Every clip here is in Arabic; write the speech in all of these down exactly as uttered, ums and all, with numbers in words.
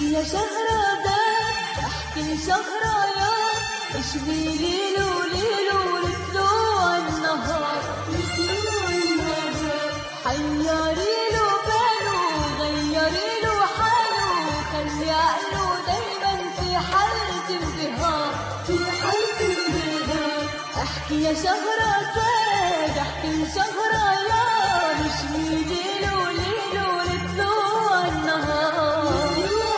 يا شهرزاد احكي شهريار، اشبي ليلو ليلو لطلوع النهار، حيري له باله غيري له حاله، خلي عقله دايما في حالة انبهار، في حالة انبهار. احكي يا شهرزاد احكي شهريار، اشبي ليلو ليلو لطلوع النهار،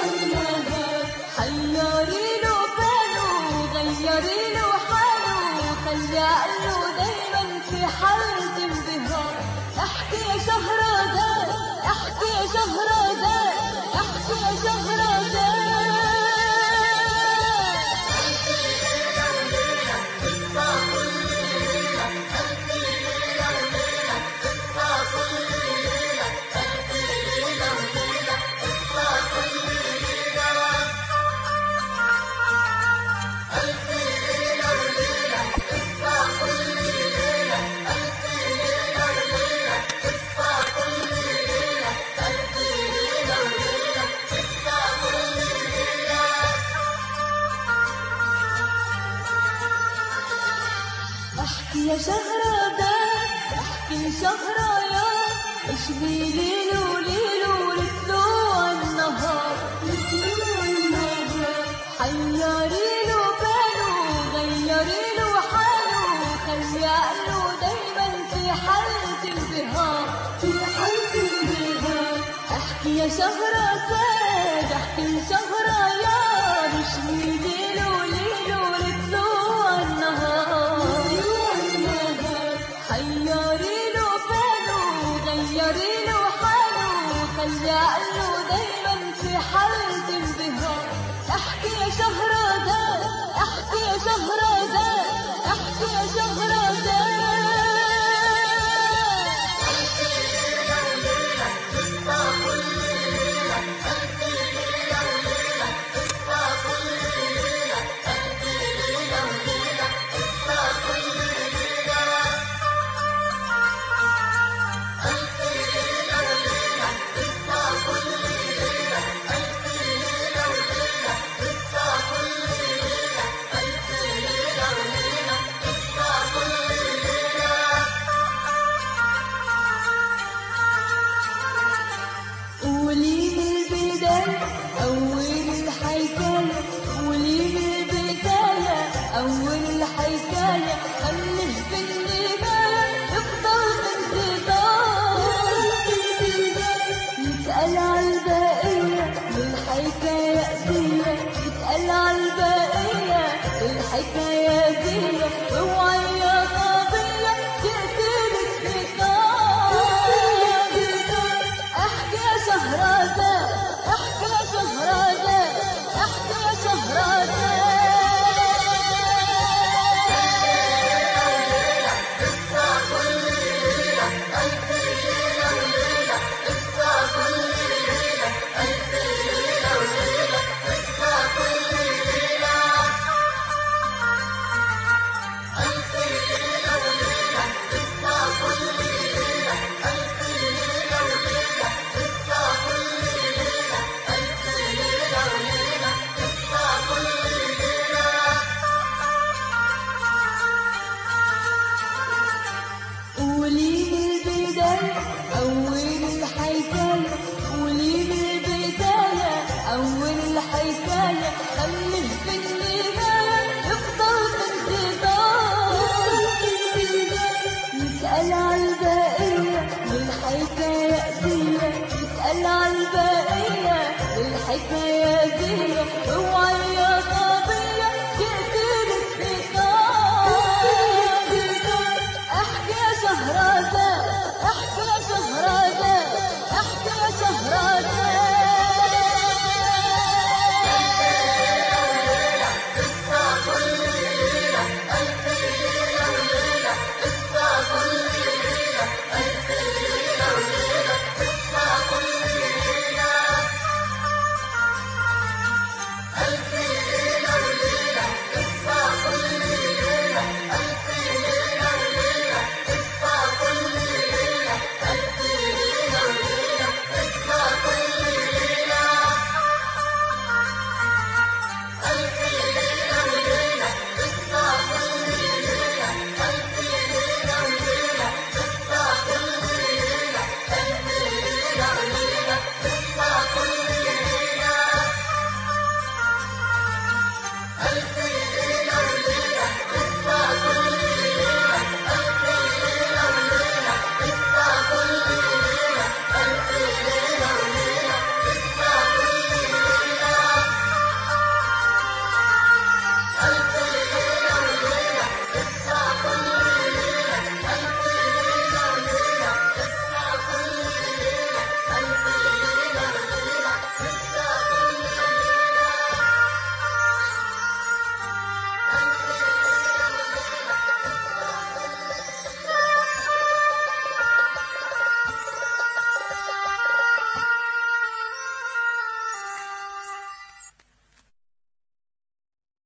حيري له باله غيري له حاله، خلي عقله دايما في حالة انبهار. احكي يا شهرزاد احكي يا شهرزاد احكي يا شهرزاد. احكي يا شهرزاد احكي شهريار، اشبي ليلو ليلو لطلوع النهار، حيري له باله غيري له حاله، خلي عقله دايما في حالة انبهار، في حالة انبهار. احكي يا شهرزاد احكي شهريار، اشبي ليلو ليلو لطلوع النهار، حيري له باله غيري له حاله، خلي عقله دايما في حالة انبهار. احكي يا شهرزاد احكي يا شهرزاد احكي يا شهرزاد. قولي من البداية أول الحكاية، قولي من البداية أول الحكاية، خليه في النهاية يفضل في انتظار، يسأل عالبقية الحكاية دي، يسأل عالبقية الحكاية دي، اوعي يا صبية تقتلك بكار. احكي يا شهرزاد احكي يا شهرزاد احكي يا شهرزاد. قولي من البداية أول الحكاية، قولي من البداية أول الحكاية، خليه في النهاية يفضل في انتظار، يسأل عالبقية الحكاية دي، يسأل عالبقية الحكاية دي، اوعي يا